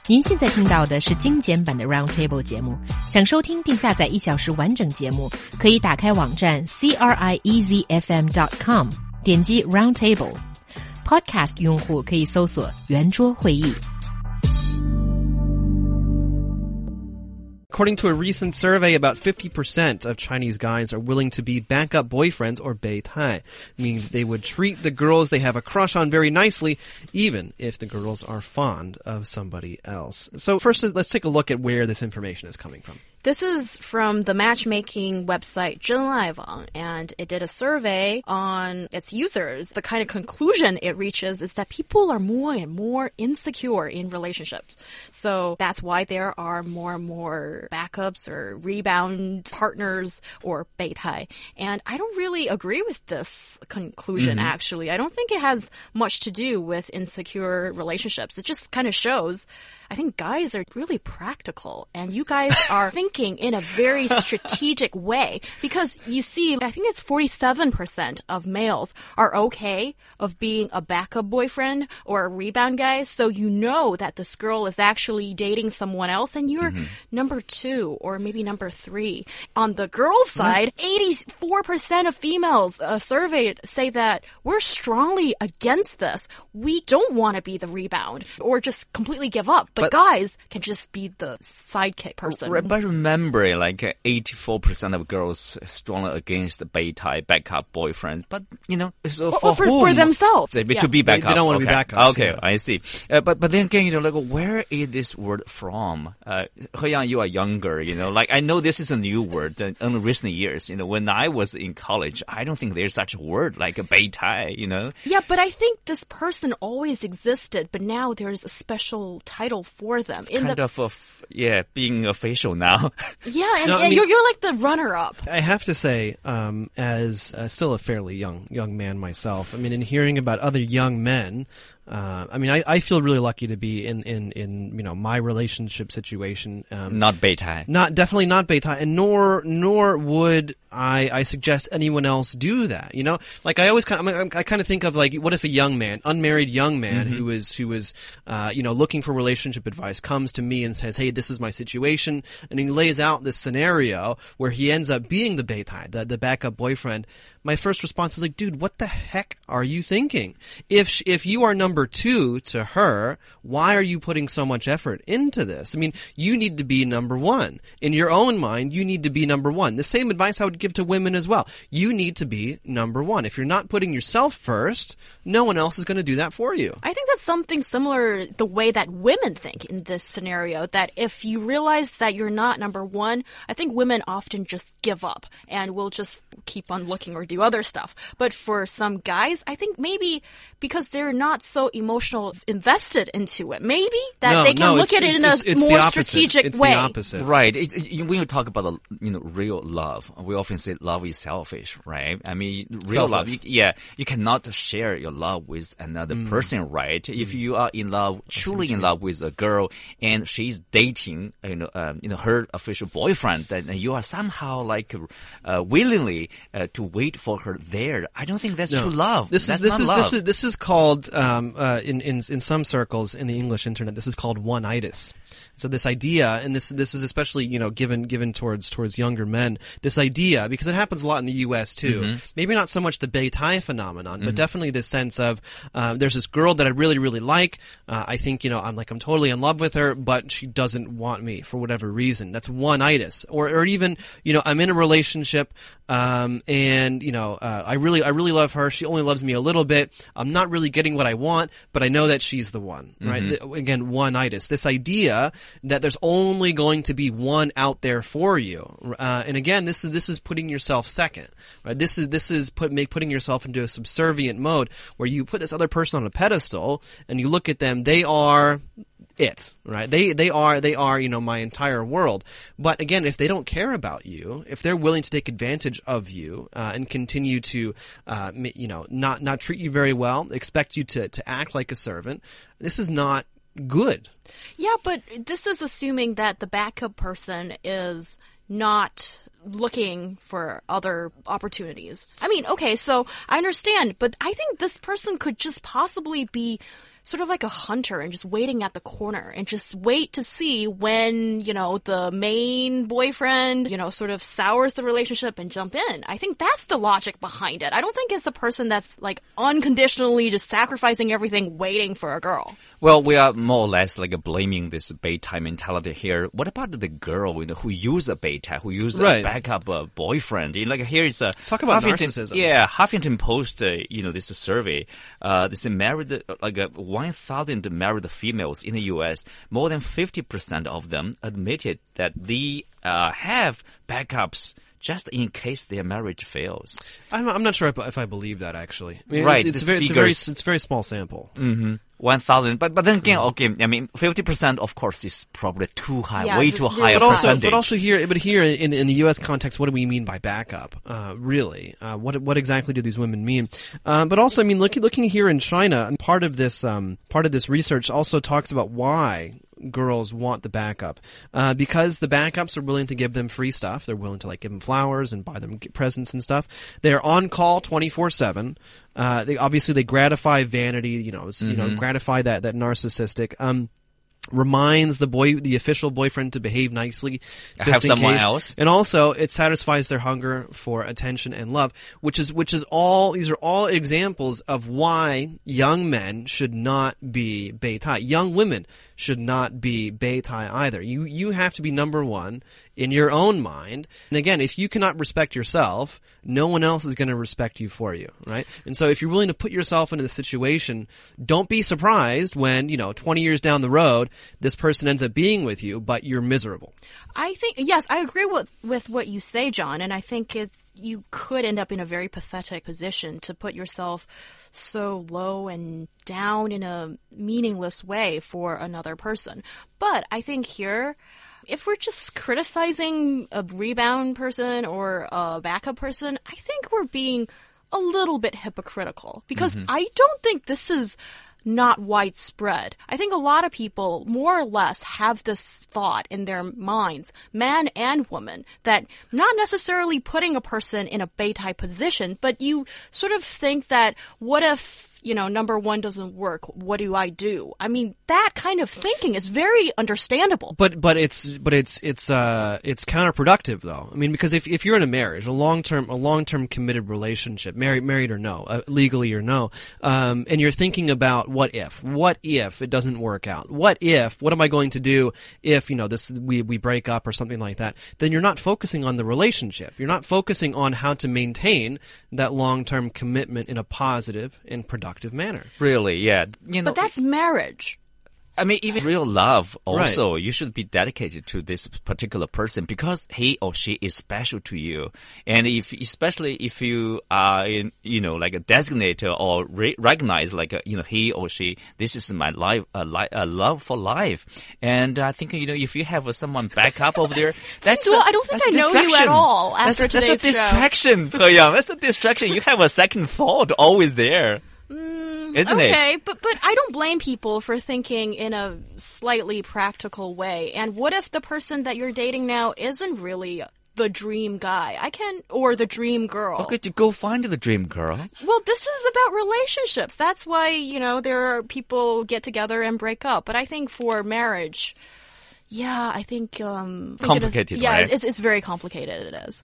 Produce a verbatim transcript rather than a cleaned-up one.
您现在听到的是精简版的 Roundtable 节目。想收听并下载一小时完整节目，可以打开网站 c r i e z f m dot com， 点击 Roundtable。Podcast 用户可以搜索圆桌会议。 According to a recent survey, about fifty percent of Chinese guys are willing to be backup boyfriends or beitai, meaning they would treat the girls they have a crush on very nicely, even if the girls are fond of somebody else. So first, let's take a look at where this information is coming from. This is from the matchmaking website 真爱网, and it did a survey on its users. The kind of conclusion it reaches is that people are more and more insecure in relationships. So that's why there are more and more backups or rebound partners or beitai. And I don't really agree with this conclusion, mm-hmm. actually. I don't think it has much to do with insecure relationships. It just kind of shows I think guys are really practical, and you guys are thinking in a very strategic way, because you see, I think it's forty-seven percent of males are okay of being a backup boyfriend or a rebound guy, so you know that this girl is actually dating someone else, and you're mm-hmm. number two or maybe number three. On the girls' side, eighty-four percent of females uh, surveyed say that we're strongly against this. We don't want to be the rebound or just completely give up. But, but guys can just be the sidekick person. But remember, like uh, eighty-four percent of girls strongly against the beitai backup boyfriend. But, you know, so for, for, whom? For themselves. They, yeah. To be backup. They, they don't want okay. to be backups. Okay, yeah. I see. Uh, but but then again, you know, like, where is this word from? Uh, He Yang, you are younger, you know. Like, I know this is a new word in recent years. You know, when I was in college, I don't think there's such a word like a beitai, you know. Yeah, but I think this person always existed, but now there's a special title for them. In kind the... of, a f yeah, being official now. Yeah, and, no, and I mean, you're, you're like the runner-up. I have to say, um, as uh, still a fairly young young man myself, I mean, in hearing about other young men, uh, I mean, I, I feel really lucky to be in, in, in you know, my relationship situation. Um, not beitai. Not definitely not beitai, and nor nor would I, I suggest anyone else do that. You know, like I always kind of I, mean, I kind of think of like, what if a young man, unmarried young man mm-hmm. who is who is uh, you know, looking for relationship advice comes to me and says, "Hey, this is my situation," and he lays out this scenario where he ends up being the beitai, the the backup boyfriend. My first response is like, dude, what the heck are you thinking? If sh if you are number two to her, why are you putting so much effort into this? I mean, you need to be number one. In your own mind, you need to be number one. The same advice I would give to women as well. You need to be number one. If you're not putting yourself first, no one else is going to do that for you. I think that's something similar the way that women think in this scenario, that if you realize that you're not number one, I think women often just give up and will just keep on looking or do other stuff. But for some guys, I think maybe because they're not so emotional invested into it, maybe that no, they can no, look at it in a it's, it's more the strategic it's way. The opposite. Right. It, it, when you talk about the, you know, real love, we often say love is selfish, right? I mean, real Selfless. love, you, yeah, you cannot share your love with another mm. person, right? Mm. If you are in love, truly in love with a girl, and she's dating, you know, um, you know, her official boyfriend, then you are somehow like uh, willingly uh, to wait for her there. I don't think that's no. true love. This that's is this not is love. this is this is called um, uh, in in in some circles in the English internet. This is called one-itis. So this idea, and this this is especially, you know, given given towards towards younger men, this idea, because it happens a lot in the U S too. Mm-hmm. Maybe not so much the beitai phenomenon, but mm-hmm. definitely this sense of uh, there's this girl that I really really like. Uh, I think, you know, I'm like I'm totally in love with her, but she doesn't want me for whatever reason. That's one-itis. Or or even, you know, I'm in a relationship, um, and you know, uh, I really I really love her. She only loves me a little bit. I'm not really getting what I want, but I know that she's the one. Right? Mm-hmm. The, again, one-itis. This idea that there's only going to be one out there for you, uh, and again, this is this is putting yourself second, right? This is this is put make putting yourself into a subservient mode where you put this other person on a pedestal and you look at them. They are it, right? They they are they are you know, my entire world. But again, if they don't care about you, if they're willing to take advantage of you uh, and continue to uh, you know, not not treat you very well, expect you to to act like a servant, this is not good. Yeah, but this is assuming that the backup person is not looking for other opportunities. I mean, okay, so I understand, but I think this person could just possibly be sort of like a hunter and just waiting at the corner and just wait to see when, you know, the main boyfriend, you know, sort of sours the relationship and jump in. I think that's the logic behind it. I don't think it's the person that's like unconditionally just sacrificing everything waiting for a girl. Well, we are more or less like blaming this beta mentality here. What about the girl, you know, who use a beta, who use Right. a backup uh, boyfriend? You know, like here is a Talk about Huffington, narcissism. Yeah, Huffington Post, uh, you know, this survey. Uh, this married uh, like uh, one thousand married females in the U S. More than fifty percent of them admitted that they uh, have backups just in case their marriage fails. I'm, I'm not sure if, if I believe that actually. I mean, Right, It's, it's, this very, it's a very, figures- it's a very small sample. Mm-hmm. One thousand, but but then again, okay. I mean, fifty percent, of course, is probably too high, Yeah, way it's too really high a But also, percentage. but also here, but here in, in the U S context, what do we mean by backup? Uh, really, uh, what what exactly do these women mean? Um, but also, I mean, looking looking here in China, and part of this um, part of this research also talks about why girls want the backup, uh, because the backups are willing to give them free stuff. They're willing to like give them flowers and buy them presents and stuff. They're on call twenty-four seven. Uh, they obviously they gratify vanity, you know, s- you know, gratify that that narcissistic. Um, reminds the boy, the official boyfriend, to behave nicely, just Have in someone case. else. And also, it satisfies their hunger for attention and love, which is which is all. These are all examples of why young men should not be beitai. Young women should not be beitai either. You you have to be number one in your own mind. And again, if you cannot respect yourself, no one else is going to respect you for you, right? And so if you're willing to put yourself into the situation, don't be surprised when, you know, twenty years down the road, this person ends up being with you, but you're miserable. I think, yes, I agree with, with what you say, John, and I think it's, you could end up in a very pathetic position to put yourself so low and down in a meaningless way for another person. But I think here, if we're just criticizing a rebound person or a backup person, I think we're being a little bit hypocritical because I don't think this is not widespread. I think a lot of people more or less have this thought in their minds, man and woman, that not necessarily putting a person in a beitai position, but you sort of think that what if, you know, number one doesn't work, what do I do? I mean, that kind of thinking is very understandable. But but it's but it's it's uh it's counterproductive though. I mean, because if if you're in a marriage, a long term a long term committed relationship, married married or no, uh, legally or no, um, and you're thinking about what if, what if it doesn't work out, what if, what am I going to do if, you know, this we we break up or something like that? Then you're not focusing on the relationship. You're not focusing on how to maintain that long term commitment in a positive and productive manner. Really, yeah. You know, But that's marriage. I mean, even real love also, you should be dedicated to this particular person because he or she is special to you. And if, especially if you are, in, you know, like a designator or re- recognize like, a, you know, he or she, this is my life, a, li- a love for life. And I think, you know, if you have uh, someone back up over there, that's Duo, a, I don't think that's a I know you at distraction. all after that's, that's a today's show. distraction, He Yang. That's a distraction. You have a second thought always there. Isn't it? Okay, but but I don't blame people for thinking in a slightly practical way. And what if the person that you're dating now isn't really the dream guy? I can, or the dream girl. Okay, to go find the dream girl. Well, this is about relationships. That's why, you know, there are people get together and break up. But I think for marriage, yeah, I think um, I think it is- Complicated, yeah, right? it's it's very complicated. It is.